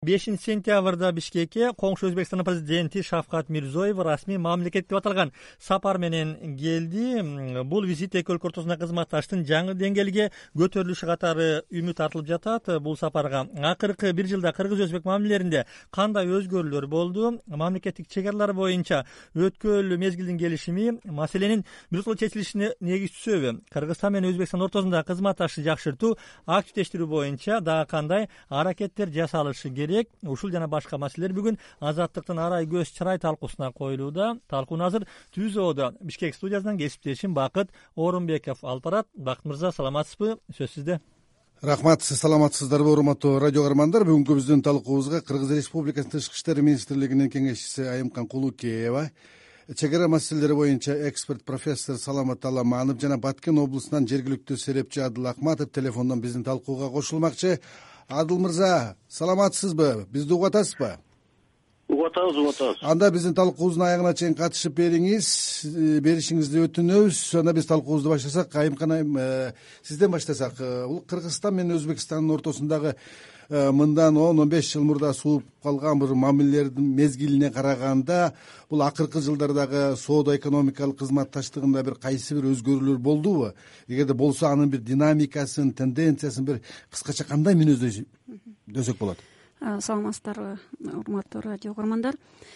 5 сентябрда Бишкекке коңшу Өзбекстандын президенти Шавкат Мирзиёев расмий мамлекет деп аталган сапар менен келди. Бул визит эки өлкө ортосундагы кызматташтыктын жаңы деңгээлге көтөрүлүшү катары үмүт артылып жатат. Бул сапарга акыркы бир жылда кыргыз-өзбек мамилелеринде кандай өзгөрүүлөр болду? Мамлекеттик чек аралар боюнча өткөн мезгилдин келишими маселенин биртолку чечилишине негиз түшөбү? Кыргызстан менен Өзбекстан ортосунда кызматташтыкты жакшыртуу, активдештирүү боюнча дагы кандай аракеттер жасалышы керек? Ушул жана башка маселелер бүгүн Азаттыктын арай көз чырай талкуусуна коюлууда. Талкууну азыр Түзөөдө Бишкек студиясынан кесиптешим Бакыт Орунбеков алып барат. Бакыт мырза, саламатсызбы? Сөз сизде. Рахмат, саламатсыздарбы урматтуу радио каармандар? Бүгүнкү биздин талкуубузга Кыргыз Республикасынын Тышкы иштер министрлигинин кеңешчиси Айымкан Кулукеева, чек ара маселелери боюнча эксперт профессор Саламат Аламанов жана Баткен облусунан жергиликтүү серепчи Адыл Акматов телефондон биздин талкууга кошулмакчы. Адыл мырза, саламатсызбы? Бизди угуп атасызбы? Угуп атабыз. Анда биздин талкуубуздун аягына чейин катышып беришиңизди өтүнөбүз. Анда биз талкуубузду баштасак, Айымкан айым, сизден баштасак. Бул Кыргызстан менен Өзбекстандын ортосундагы мындан 10-15 жыл мурда сууп калган бир мамилелердин мезгилине караганда, бул акыркы жылдардагы соода экономикалык кызматташтыгында бир кайсы бир өзгөрүүлөр болдубу? Эгерде болсо, анын бир динамикасын, тенденциясын бир кыскача кандай мүнөздөсөк болот? Саламатсыздарбы, урматтуу радио көрмандар.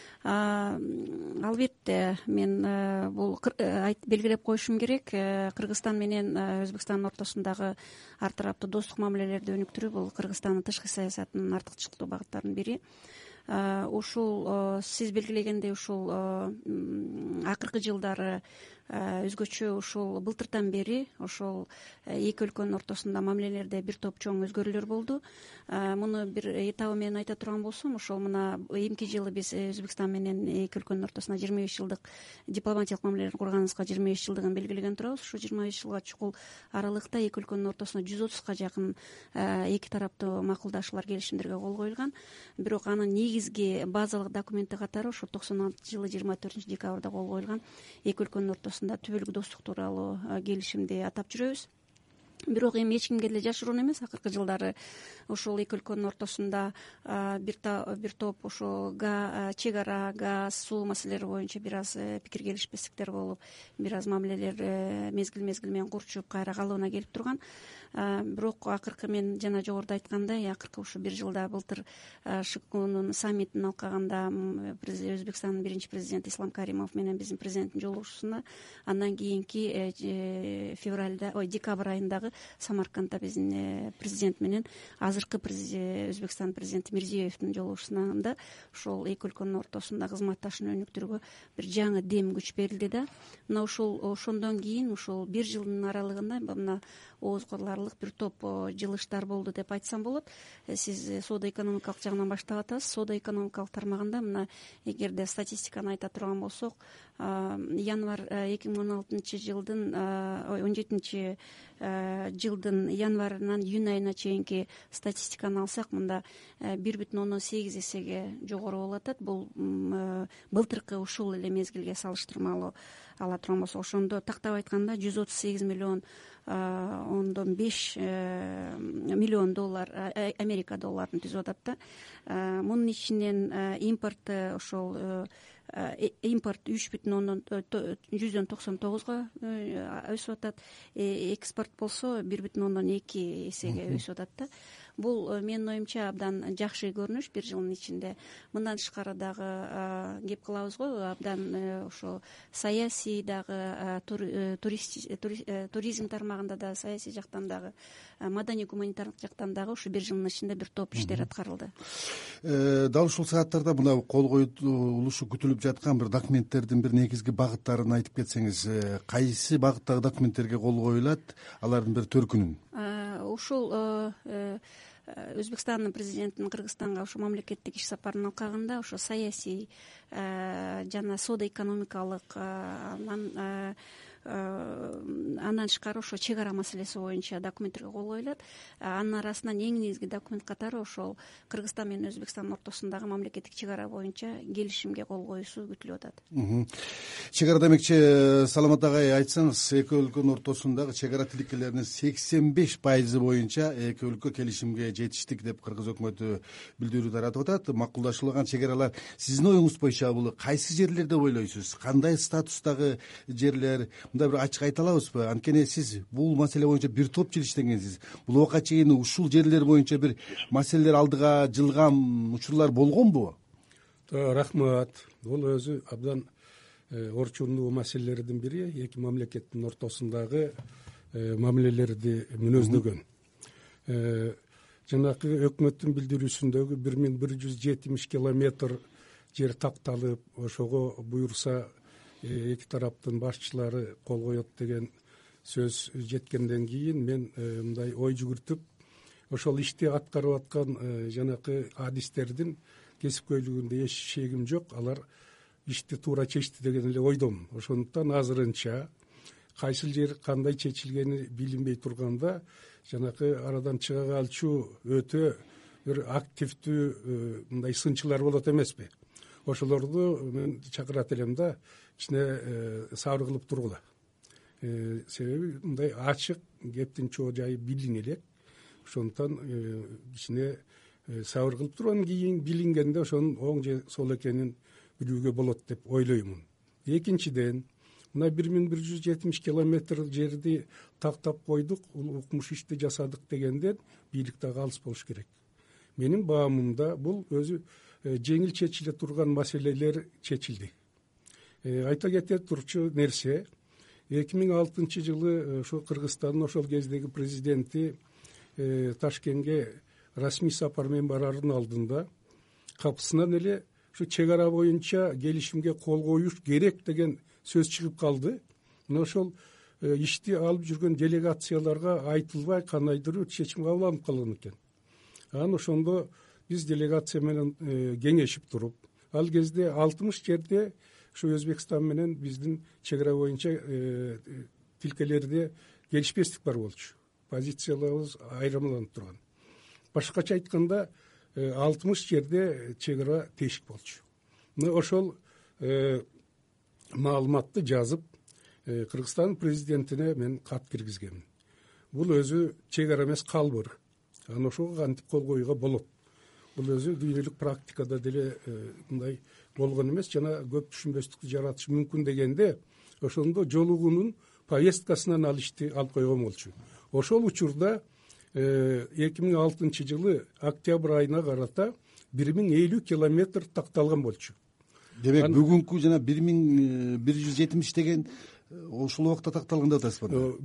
Албетте мен бул белгилеп коюшум керек. Кыргызстан менен Өзбекстандын ортосундагы ар тараптуу достук мамилелерди өнүктүрүү бул Кыргызстандын тышкы саясатынын артыкчылыктуу багыттарынын бири. Ушул сиз белгилегендей, ушул акыркы жылдары өзгөчө ушул былтыртан бери ошол эки өлкөнүн ортосунда мамилелерде бир топ чоң өзгөрүүлөр болду. Муну бир этабы менен айта турган болсом, ошол мына эмки жылы биз Өзбекстан менен эки өлкөнүн ортосуна 25 жылдык дипломатиялык мамилелерди курганыбызга 25 жылдыгын белгилеген турабыз. Ушу 25 жылга чукул аралыкта эки өлкөнүн ортосуна 130га жакын эки тараптуу макулдашуулар, келишимдерге кол коюлган. Бирок анын негизги базалык документи катары ошо 96-жылы 24 декабрда кол коюлган эки өлкөнүн ортосунда түбөлүк достук тууралуу келишимди атап жүрөбүз. Бирок эми эч кимге деле жашыруун эмес, акыркы жылдары ушул эки өлкөнүн ортосунда бир топ ошо чек ара, газ, суу маселелери боюнча бир аз пикир келишпестиктер болуп, бир аз мамилелер мезгил менен курчуп кайра калыбына келип турган. Бирок акыркы, мен жана жогоруда айткандай, акыркы ушу бир жылда былтыр ШКУнун саммитин алкаганда Өзбекстандын биринчи президенти Ислам Каримов менен биздин президенттин жолугушуусунда, андан кийинки декабрь айындагы Самаркандда биздин президент менен азыркы Өзбекстан президенти Мирзиёевдин жолугушуусунда ошол эки өлкөнүн ортосунда кызматташууну өнүктүрүүгө бир жаңы дем күч берилди да. Мына ошондон кийин ушул бир жылдын аралыгында мына ооз кыларлык бир топ жылыштар болду деп айтсам болот. Сиз соода экономикалык жагынан баштап атасыз. Соода экономикалык тармагында мына эгерде статистиканы айта турган болсок, январь 2016 жылдын 17 жылдын январынан июнь айына чейинки статистиканы алсак, мында 1,8 эсеге жогору болуп атат. Бул былтыркы ушул эле мезгилге салыштырмалуу ала турган болсок, ошондо тактап айтканда 138 миллион 5 миллион доллар Америка долларын түзүп атат да. Мунун ичинен импорт ошол импорт 3,99га өсүп атат. Экспорт болсо 1,2 эсеге өсүп атат да. Бул менин оюмча абдан жакшы көрүнүш бир жылдын ичинде. Мындан тышкары дагы кеп кылабыз го, абдан ошо саясий дагы, туризм тармагында да, саясий жактан дагы, маданий гуманитардык жактан дагы ушу бир жылдын ичинде бир топ иштер аткарылды. Дал ушул сааттарда мына кол коюлушу күтүлүп жаткан бир документтердин бир негизги багыттарын айтып кетсеңиз, кайсы багыттагы документтерге кол коюлат, алардын бир төркүнүн? Ушул Өзбекстандын президентинин Кыргызстанга ошо мамлекеттик иш сапарынын алкагында ошо саясий жана соода экономикалык, андан тышкары ошо чек ара маселеси боюнча документтерге кол коюлат. Анын арасынан эң негизги документ катары ошол Кыргызстан менен Өзбекстандын ортосундагы мамлекеттик чек ара боюнча келишимге кол коюусу күтүлүп атат. Чек ара демекчи, Саламат агай, айтсаңыз, эки өлкөнүн ортосундагы чек ара тилкелеринин 85% боюнча эки өлкө келишимге жетиштик деп Кыргыз өкмөтү билдирүү таратып атат. Макулдашылган чек аралар сиздин оюңуз боюнча бул кайсы жерлер деп ойлойсуз? Кандай статустагы жерлер? Мындай бир ачык айта алабызбы? Анткени сиз бул маселе боюнча бир топ жыл иштегенсиз. Бул убакка чейин ушул жерлер боюнча бир маселелер алдыга жылган учурлар болгонбу? Рахмат. Бул өзү абдан орчундуу маселелердин бири, эки мамлекеттин ортосундагы мамилелерди мүнөздөгөн. Жанакы өкмөттүн билдирүүсүндөгү 1170 километр жер такталып, ошого буюрса эки тараптын башчылары кол коет деген сөз жеткенден кийин мен мындай ой жүгүртүп, ошол ишти аткарып аткан жанакы адистердин кесипкөйлүгүндө эч шегим жок. Алар ишти туура чечти деген эле ойдомун. Ошондуктан азырынча кайсыл жер кандай чечилгени билинбей турганда, жанакы арадан чыга калчу өтө бир активдүү мындай сынчылар болот эмеспи? Ошолорду мен чакырат элем да, ичине сабыр кылып тургула. Себеби мындай ачык кептин чоо жайы билине элек. Ошондуктан ичине сабыр кылып туруп, анан кийин билингенде ошонун оң же сол экенин билүүгө болот деп ойлоймун. Экинчиден, мына 1170 километр жерди тактап койдук, укмуш ишти жасадык дегенден бийлик дагы алыс болуш керек. Менин баамымда бул өзү жеңил чечиле турган маселелер чечилди. Айта кете турчу нерсе, 2006 жылы ошо Кыргызстандын ошол кездеги президенти Ташкентке расмий сапар менен бараардын алдында капысынан эле ушу чек ара боюнча келишимге кол коюш керек деген сөз чыгып калды. Мына ошол ишти алып жүргөн делегацияларга айтылбай кандайдыр бир чечим кабыл алынып калган экен. Анан ошондо биз делегация менен кеңешип туруп, ал кезде 60 жерде ушу Өзбекстан менен биздин чек ара боюнча тилкелерде келишпестик бар болчу. Позицияларыбыз айырмаланып турган. Башкача айтканда 60 жерде чек ара тешик болчу. Ошол маалыматты жазып, Кыргызстан президентине мен кат киргизгемин. Бул өзү чек ара эмес, калбыр. Анан ошого кантип кол коюуга болот. Бул өзү дүйнөлүк практикада деле мындай болгон эмес, жана көп түшүнбөстүктү жаратышы мүмкүн дегенде, ошондо жолугунун повесткасынан ал ишти алып койгон болчу. Ошол учурда 2006 жылы октябрь айына карата 1050 километр такталган болчу. Демек бүгүнкү жана 1170 деген ошол убакта такталган деп атасызбы?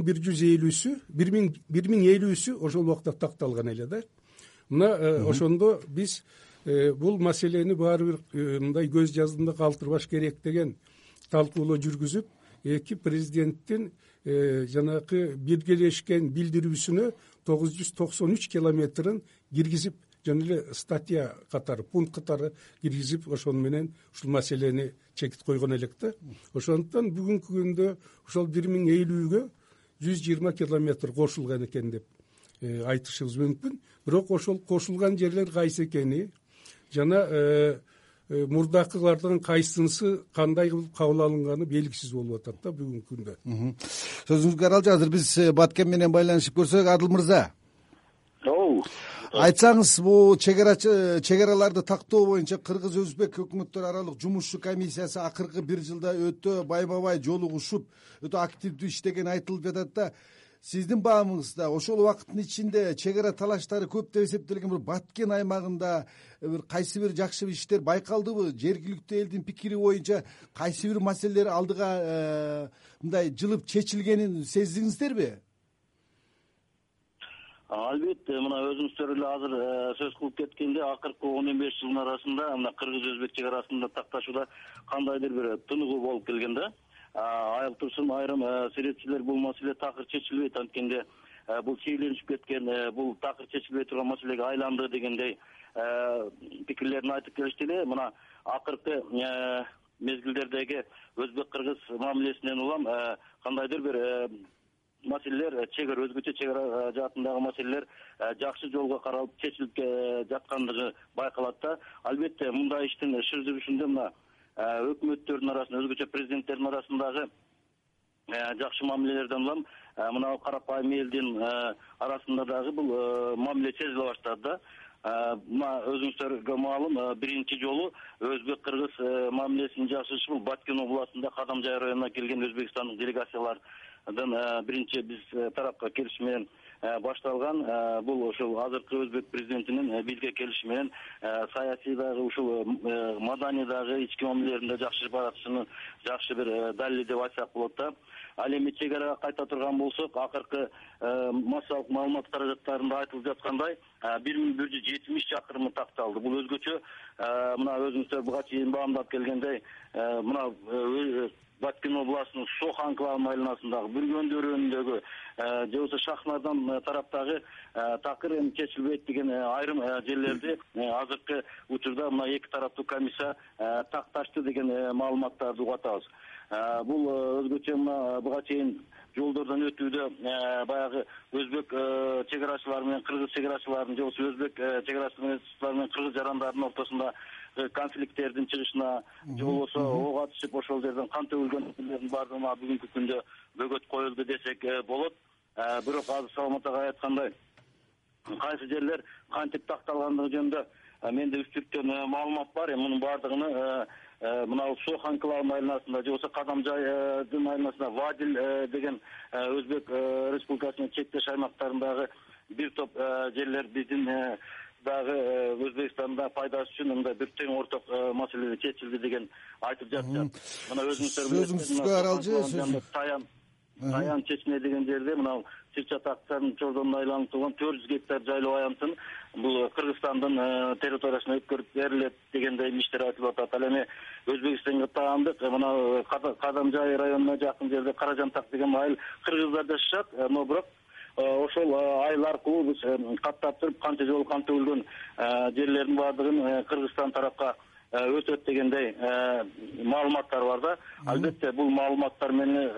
1050-сү ошол убакта такталган эле да. Мына ошондо биз бул маселени баары бир мындай көз жаздында калтырбаш керек деген талкуулоо жүргүзүп, эки президенттин жанакы биргелешкен билдирүүсүнө 993 километрин киргизип, жана эле статья катары, пункт катары киргизип, ошону менен ушул маселени чекит койгон элек да. Ошондуктан бүгүнкү күндө ошол 1050-гө 120 километр кошулган экен деп айтышыбыз мүмкүн. Бирок ошол кошулган жерлер кайсы экени жана мурдакылардын кайсынысы кандай кылып кабыл алынганы белгисиз болуп атат да бүгүнкү күндө. Сөзүңүзгө аралчы, азыр биз Баткен менен байланышып көрсөк, Адыл мырза. Айтсаңыз, бул чек араларды тактоо боюнча Кыргыз-Өзбек өкмөттөр аралык жумушчу комиссиясы акыркы бир жылда өтө байма-бай жолугушуп, өтө активдүү иштеген айтылып жатат да. Сиздин баамыңызда ошол убакыттын ичинде чек ара талаштары көп деп эсептелген бир Баткен аймагында бир кайсы бир жакшы иштер байкалдыбы? Жергиликтүү элдин пикири боюнча кайсы бир маселелер алдыга мындай жылып чечилгенин сездиңиздерби? Албетте, мына өзүңүздөр эле азыр сөз кылып кеткенде, акыркы 10-15 жылдын арасында мына Кыргыз-Өзбек чек арасында такташууда кандайдыр бир тыныгуу болуп келген да. Айыл турсун айрым серепчилер бул маселе такыр чечилбейт, анткенде бул чегиленишип кеткен, бул такыр чечилбей турган маселеге айланды дегендей пикирлерин айтып келишти эле. Мына акыркы мезгилдердеги өзбек кыргыз мамилесинен улам кандайдыр бир маселелер өзгөчө чек ара жаатындагы маселелер жакшы жолго каралып чечилип жаткандыгы байкалат да. Албетте мындай иштин шыр жүрүшүндө мына өкмөттөрдүн арасында, өзгөчө президенттердин арасындагы жакшы мамилелерден улам мына карапайым элдин арасында дагы бул мамиле сезиле баштады да. Мына өзүңүздөргө маалым, биринчи жолу өзбек кыргыз мамилесинин жакшырышы бул Баткен областында Кадамжай районуна келген Өзбекстандык делегациялардан биринчи биз тарапка келиши менен башталган. Бул ошол азыркы өзбек президентинин бизге келиши менен саясий дагы ушул маданий дагы ички мамилелеринде жакшырып баратышынын жакшы бир далили деп айтсак болот да. Ал эми чек арага кайта турган болсок, акыркы массалык маалымат каражаттарында айтылып жаткандай 1170 чакырымы такталды. Бул өзгөчө мына өзүңүздөр буга чейин баамдап келгендей, мына Баткен областынын Сох анклавынын айланасындагы Бүргөндө районундагы же болбосо Шахнардан тараптагы такыр эми чечилбейт деген айрым жерлерди азыркы учурда мына эки тараптуу комиссия такташты деген маалыматтарды угатабыз. Бул өзгөчө мына буга чейин жолдордон өтүүдө баягы өзбек чек арачылары менен кыргыз чек арачыларынын же болбосо өзбек чек арачылары менен кыргыз жарандардын ортосунда конфликттердин чыгышына же болбосо ок атышып ошол жерден кан төгүлгөндөрдүн баардыгына бүгүнкү күндө бөгөт коюлду десек болот. Бирок азыр Саламат ага айткандай, кайсы жерлер кантип такталгандыгы жөнүндө менде үстүртөн маалымат бар. Мунун баардыгын мына Сох анклавынын айланасында же болбосо Кадамжайдын айланасында Вадил деген Өзбек Республикасынын чектеш аймактарындагы бир топ жерлер биздин дагы Өзбекстанда пайдасы үчүн мындай бир тең орток маселеде чечилди деген айтып жатышат. Мына өзүңүзгө аралжы Таян чечме деген жерде мына Чыр-Чатактын чордонуна айланып турган 400 гектар жайлоо аянтын бул Кыргызстандын территориясына өткөрүп берилет дегендей иштер айтылып атат. Ал эми Өзбекстанга таандык мына Кадамжай районуна жакын жерде Каражантак деген айыл кыргыздар жашашат, но бирок ошол айыл аркылуу биз каттап туруп канча жолу кан төгүлгөн жерлердин баардыгын Кыргызстан тарапка өтөт дегендей маалыматтар бар да. Албетте бул маалыматтар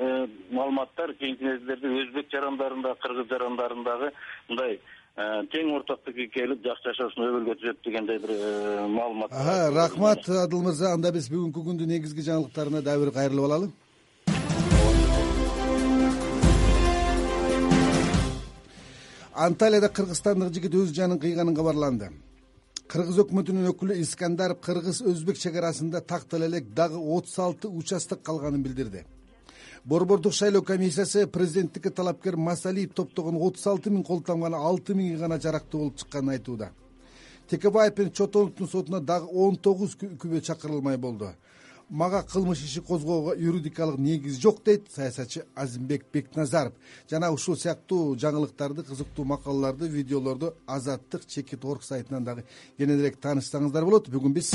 кийинки мезгилдерде өзбек жарандарында, кыргыз жарандарындагы мындай тең ортоктукка келип жакшы жашоосуна өбөлгө түзөт дегендей бир маалымат. Рахмат Адыл мырза. Анда биз бүгүнкү күндүн негизги жаңылыктарына дагы бир кайрылып алалы. Анталияда кыргызстандык жигит өз жанын кыйганын кабарланды. Кыргыз өкмөтүнүн өкүлү Искандаров кыргыз-өзбек чек арасында тактала элек дагы 36 участок калганын билдирди. Борбордук шайлоо комиссиясы президенттикке талапкер Масалиев топтогон 36 000 кол тамганы 6 000 гана жарактуу болуп чыкканын айтууда. Текебаев менен Чотоновдун сотуна дагы 19 күбө чакырылмай болду. Мага кылмыш иши козгоого юридикалык негиз жок дейт саясатчы Азимбек Бекназаров. Жана ушул сыяктуу жаңылыктарды, кызыктуу макалаларды, видеолорду Азаттык Чекит.org сайтынан дагы кененирээк таанышсаңыздар болот. Бүгүн биз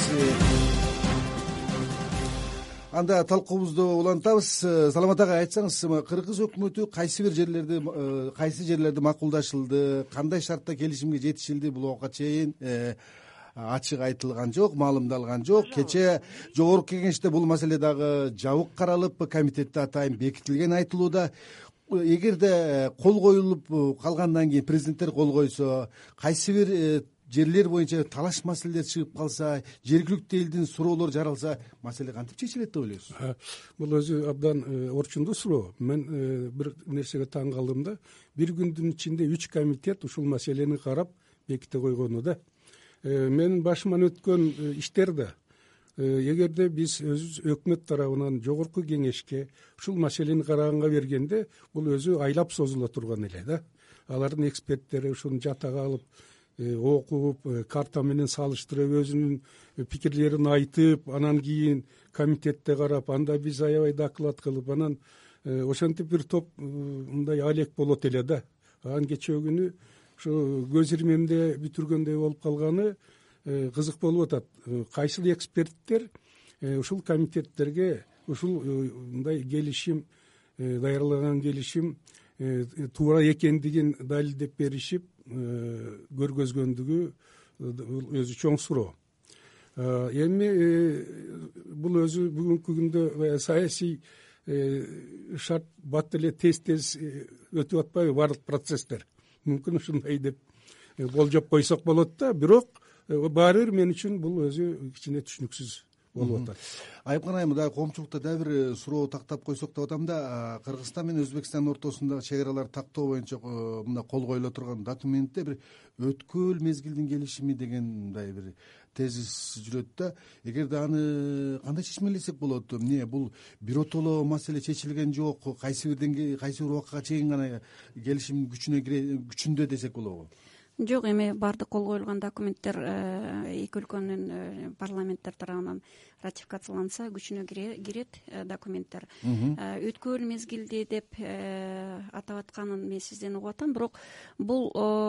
анда талкуубузду улантабыз. Саламат ага, айтсаңыз, кыргыз өкмөтү кайсы жерлерде макулдашылды, кандай шартта келишимге жетишилди, бул буга чейин ачык айтылган жок, маалымдалган жок. Кечээ жогорку кеңеште бул маселе дагы жабык каралып, комитетте атайын бекитилген айтылууда. Эгерде кол коюлуп калгандан кийин президенттер кол койсо, кайсы бир жерлер боюнча талаш маселелер чыгып калса, жергиликтүү элдин суроолору жаралса, маселе кантип чечилет деп ойлойсуз? Бул өзү абдан орчундуу суроо. Мен бир нерсеге таң калдым да, бир күндүн ичинде 3 комитет ушул маселени карап беките койгону да. Менин башыман өткөн иштерде эгерде биз өзүбүз өкмөт тарабынан жогорку кеңешке ушул маселени караганга бергенде, бул өзү айлап созула турган эле да. Алардын эксперттери ушуну жатага алып, окуп, карта менен салыштырып, өзүнүн пикирлерин айтып, анан кийин комитетте карап, анда биз аябай доклад кылып, анан ошентип бир топ мындай алек болот эле да. Анан кечээ күнү ушу көз ирмемде бүтүргөндөй болуп калганы кызык болуп атат. Кайсыл эксперттер ушул комитеттерге ушул мындай келишим, даярлаган келишим туура экендигин далилдеп беришип көргөзгөндүгү өзү чоң суроо. Эми бул өзү бүгүнкү күндө саясий шарт бат эле тез өтүп атпайбы баардык процесстер. Мүмкүн ушундай деп болжоп койсок болот да, бирок баары бир мен үчүн бул өзү кичине түшүнүксүз болуп атат. Айыпкан айым, дагы коомчулукта дагы бир суроо тактап койсок деп атам да, Кыргызстан менен Өзбекстандын ортосундагы чек араларды тактоо боюнча мындай кол коюла турган документте бир өткөл мезгилдин келишими деген мындай бир тезис жүрөт да. Эгерде аны кандай чечмелесек болот? Эмне бул биротоло маселе чечилген жок, кайсы бир убакка чейин гана келишим күчүндө десек болобу? Жок, эми баардык кол коюлган документтер эки өлкөнүн парламенттер тарабынан ратификацияланса күчүнө кирет документтер. Өткөл мезгилди деп атап атканын мен сизден угуп атам, бирок бул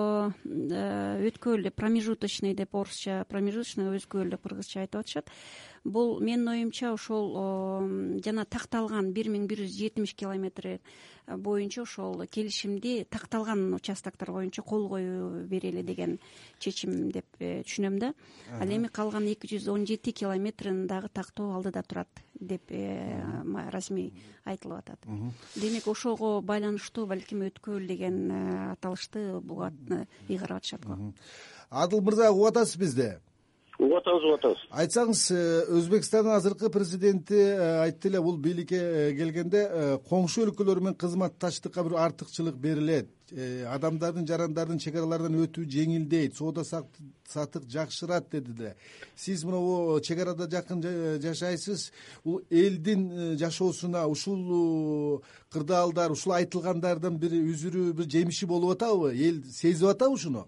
өткөл промежуточный деп, орусча промежуточный, өткөл деп кыргызча айтып атышат. Бул менин оюмча ошол жана такталган 1170 километр боюнча ошол келишимди такталган участоктор боюнча кол коюу берели деген чечим деп түшүнөм да. Ал эми калган 217 километрин дагы тактоо алдыда турат деп расмий айтылып атат. Демек ошого байланыштуу балким өткөл деген аталышты ыйгарып атышат го. Адыл мырза, угуп атасыз бизди? Угуп атабыз. Айтсаңыз, Өзбекстандын азыркы президенти айтты эле, бул бийликке келгенде коңшу өлкөлөр менен кызматташтыкка бир артыкчылык берилет, адамдардын, жарандардын чек аралардан өтүү жеңилдейт, соода сатык жакшырат деди да. Сиз мына чек арада жакын жашайсыз, бул элдин жашоосуна ушул кырдаалдар, ушул айтылгандардан бир үзүрү, бир жемиши болуп атабы? Эл сезип атабы ушуну?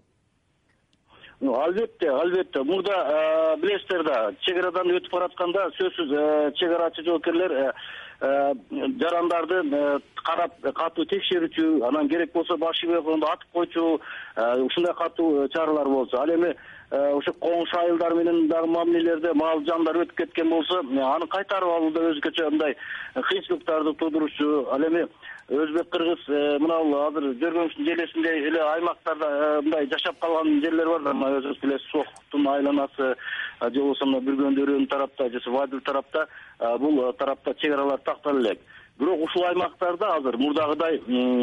Албетте. Мурда билесиздер да, чек арадан өтүп баратканда сөзсүз чек арачы жоокерлер жарандарды карап катуу текшерүүчү, анан керек болсо башы болгондо атып койчу, ушундай катуу чаралар болчу. Ал эми ошо коңшу айылдар менен дагы мамилелерде мал жандар өтүп кеткен болсо, аны кайтарып алууда өзгөчө мындай кыйынчылыктарды туудурушчу. Ал эми өзбек кыргыз мына азыр Жөргөмүштүн желесинде эле аймактарда мындай жашап калган жерлер бар да, өзүңүз билесиз, Соктун айланасы же болбосо мына Бүргөндөрүн тарапта же Вадил тарапта, бул тарапта чек аралар тактала элек. Бирок ушул аймактарда азыр мурдагыдай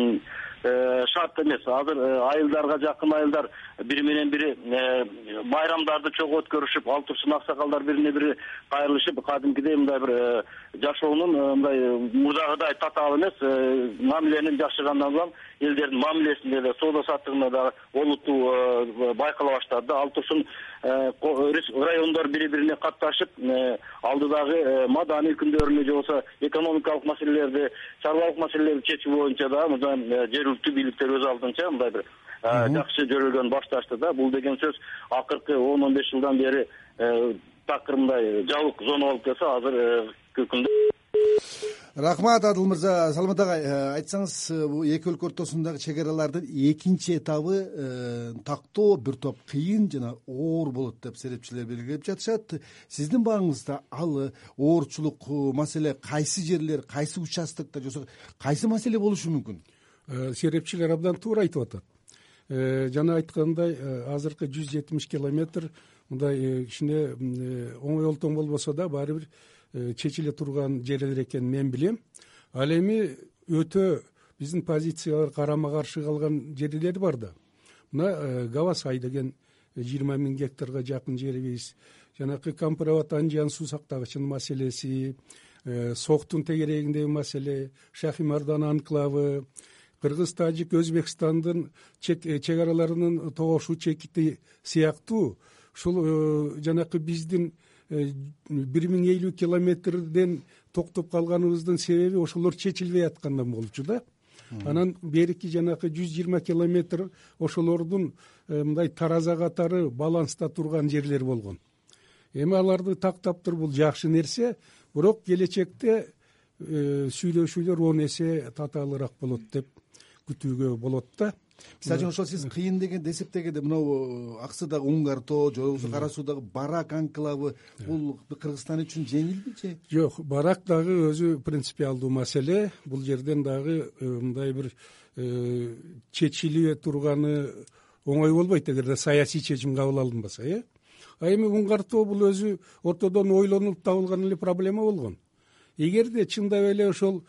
шарт эмес. Азыр айылдарга жакын айылдар бири менен бири байрамдарды чогуу өткөрүшүп, ал турсун аксакалдар бирине бири кайрылышып, кадимкидей мындай бир жашоонун мындай мурдагыдай татаал эмес мамиленин жакшыргандан улам элдердин мамилесинде да, соода саттыгында да олуттуу байкала баштады да. Ал турсун райондор бири-бирине катташып, алдыдагы маданий күндөрүнү же болбосо экономикалык маселелерди, чарбалык маселелерди чечүү боюнча да жергиликтүү бийликтер өз алдынча мындай бир жакшы жөрөлгөн башташты да. Бул деген сөз акыркы 10-15 жылдан бери такыр мындай жабык зона болуп келсе, азыр күндө. Рахмат, Адыл мырза. Саламат агай, айтсаңыз, бул эки өлкө ортосундагы чек аралардын экинчи этабы тактоо бир топ кыйын жана оор болот деп серепчилер белгилеп жатышат. Сиздин багыңызда ал оорчулук маселе кайсы жерлер, кайсы участоктор же кайсы маселе болушу мүмкүн? Серепчилер абдан туура айтып атат. Жана айткандай, азыркы 170 километр мындай кичине оңой олтоң болбосо да баары бир чечиле турган жерлер экенин мен билем. Ал эми өтө биздин позициялар карама каршы калган жерлер бар да. Мына Гавасай деген 20 000 гектарга жакын жерибиз, жанакы Кампырават Анжан суу сактагычынын маселеси, Соктун тегерегиндеги маселе, Шахимардан анклавы, Кыргыз, Тажик, Өзбекстандын чек араларынын тогошуу чекити сыяктуу ушул жанакы биздин 1050 километрден токтоп калганыбыздын себеби ошолор чечилбей аткандан болчу да. Анан берки жанакы 120 километр ошолордун мындай тараза катары баланста турган жерлер болгон. Эми аларды тактап туруп бул жакшы нерсе, бирок келечекте сүйлөшүүлөр 10 эсе татаалыраак болот деп күтүүгө болот да. Мисалы үчүн ошол сиз кыйын деген десептегенде мынау Аксыдагы Уңгартоо же болбосо Кара Суудагы Барак анклавы бул Кыргызстан үчүн жеңилби же? Жок, Барак дагы өзү принципиалдуу маселе. Бул жерден дагы мындай бир чечиле турганы оңой болбойт эгерде саясий чечим кабыл алынбаса, А эми уңгартуу бул өзү ортодон ойлонуп табылган эле проблема болгон. Эгерде чындап эле ошол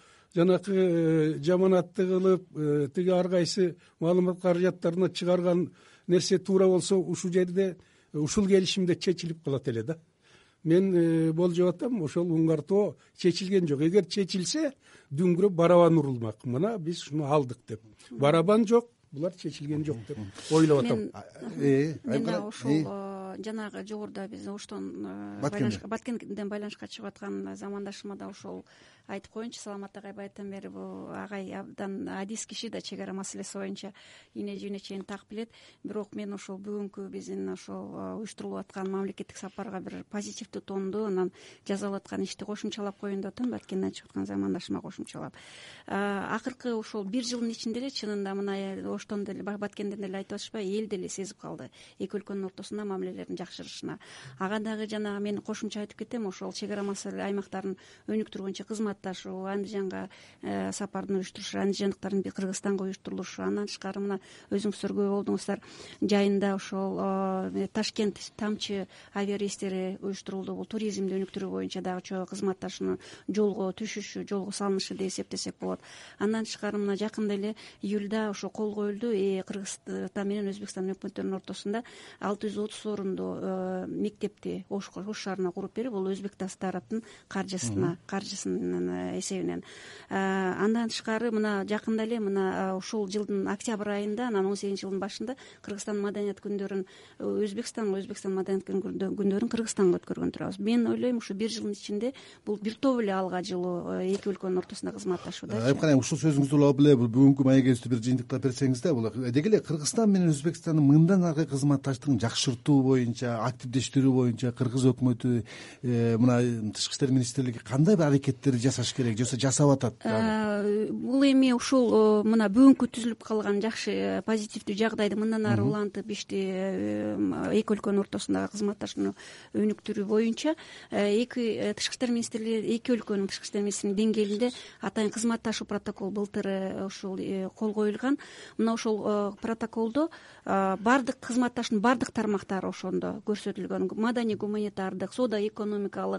жанакы жаманатты кылып тиги ар кайсы маалымат каражаттарына чыгарган нерсе туура болсо ушул жерде ушул келишимде чечилип калат эле да. Мен болжоп атам, ошол уңгартоо чечилген жок. Эгер чечилсе дүңгүрөп барабан урулмак. Мына биз ушуну алдык деп. Барабан жок, булар чечилген жок деп ойлоп атам. Мен ошол жанагы жогоруда биз оштон Баткенден байланышка чыгып аткан замандашыма да ошол айтып коеюнчу. Саламат агай байттан бери бул агай абдан адис киши да, чек ара маселеси боюнча ийне жүйүнө чейин так билет. Бирок мен ошол бүгүнкү биздин ошол уюштурулуп аткан мамлекеттик сапарга бир позитивдүү тондо анан жасалып аткан ишти кошумчалап коеюн деп атам. Баткенден чыгып аткан замандашыма кошумчалап. Акыркы ошол бир жылдын ичинде эле чынында мына оштон деле Баткенден деле айтып атышпайбы, эл деле сезип калды эки өлкөнүн ортосунда мамилелердин жакшырышына. Ага дагы жанагы мен кошумча айтып кетем, ошол чек ара маселе аймактарын өнүктүргөнчө кызматташуу, Андижанга сапардын уюштурушу, андижандыктардын Кыргызстанга уюштурулушу, андан тышкары мына өзүңүздөр күбө болдуңуздар, жайында ошол Ташкент тамчы авиарейстери уюштурулду. Бул туризмди өнүктүрүү боюнча дагы чогуу кызматташууну жолго түшүшү, жолго салынышы деп эсептесек болот. Андан тышкары мына жакында эле июлда ошо кол коюлду Кыргызстан менен Өзбекстан өкмөттөрүнүн ортосунда 630 орундуу мектепти Ош шаарына куруп берип, бул өзбек тараптын каржысынын эсебинен. Андан тышкары мына жакында эле мына ушул жылдын октябрь айында, анан 18 жылдын башында Кыргызстан маданият күндөрүн Өзбекстанга, Өзбекстан маданият күндөрүн Кыргызстанга өткөргөн турабыз. Мен ойлойм, ушу бир жылдын ичинде бул бир топ эле алга жылуу эки өлкөнүн ортосунда кызматташууда. Айымкана ушул сөзүңүздү улап эле бул бүгүнкү маегибизди бир жыйынтыктап берсеңиз да, бул деги эле Кыргызстан менен Өзбекстандын мындан аркы кызматташтыгын жакшыртуу боюнча, активдештирүү боюнча кыргыз өкмөтү мына тышкы иштер министрлиги кандай бир аракеттер жасаш керек, же жасап атат? Бул эми ушул мына бүгүнкү түзүлүп калган жакшы позитивдүү жагдайды мындан ары улантып ишти эки өлкөнүн ортосундагы кызматташууну өнүктүрүү боюнча эки тышкы иштер министрлиги, эки өлкөнүн тышкы иштер министрлигинин деңгээлинде атайын кызматташуу протокол былтыр ушул кол коюлган. Мына ошол протоколдо бардык кызматташуунун бардык тармактары ошондо көрсөтүлгөн. Маданий гуманитардык, соода экономикалык,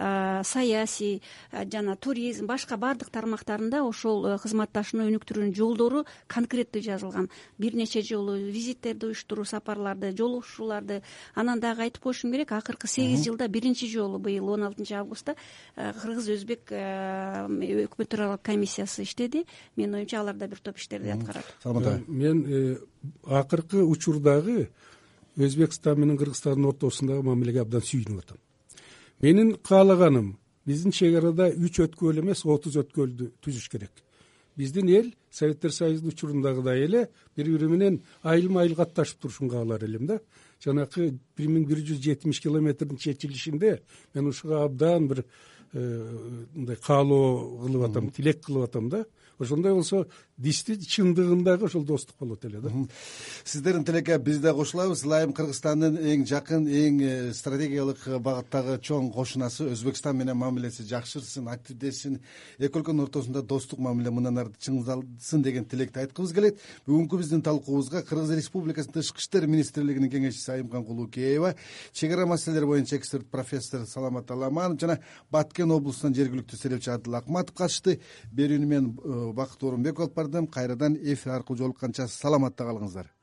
саясий жана туризм, башка бардык тармактарында ошол кызматташууну өнүктүрүүнүн жолдору конкреттүү жазылган. Бир нече жолу визиттерди уюштуруу, сапарларды, жолугушууларды. Анан дагы айтып коюшум керек, акыркы 8 жылда биринчи жолу быйыл 16 августта кыргыз-өзбек өкмөттөр аралык комиссиясы иштеди. Менин оюмча алар да бир топ иштерди аткарат. Мен акыркы учурдагы Өзбекстан менен Кыргызстандын ортосундагы мамилеге абдан сүйүнүп атам. Менин каалаганым биздин чек арада 3 өткөл эмес 30 өткөлдү түзүш керек. Биздин эл Советтер Союзунун учурундагыдай эле бири бири менен айылма айыл катташып турушун каалар элем да. Жанакы 1170 километрдин чечилишинде мен ушуга абдан бир мындай каалоо кылып атам, тилек кылып атам да. Ошондой болсо чындыгындагы ошол достук болот эле да. Сиздердин тилекке биз да кошулабыз. Ылайым Кыргызстандын эң жакын, эң стратегиялык багыттагы чоң кошунасы Өзбекстан менен мамилеси жакшырсын, активдешсин, эки өлкөнүн ортосунда достук мамиле мындан ары чыңдалсын деген тилекти айткыбыз келет. Бүгүнкү биздин талкуубузга Кыргыз Республикасынын Тышкы иштер министрлигинин кеңешчиси Айымкан Кулукеева, чек ара маселелери боюнча эксперт профессор Саламат Аламанов жана Баткен облусунан жергиликтүү серепчи Адыл Акматов катышты. Берүүнү мен Бакыт Орунбеков алып бардым. Кайрадан эфир аркылуу жолукканча саламатта калыңыздар.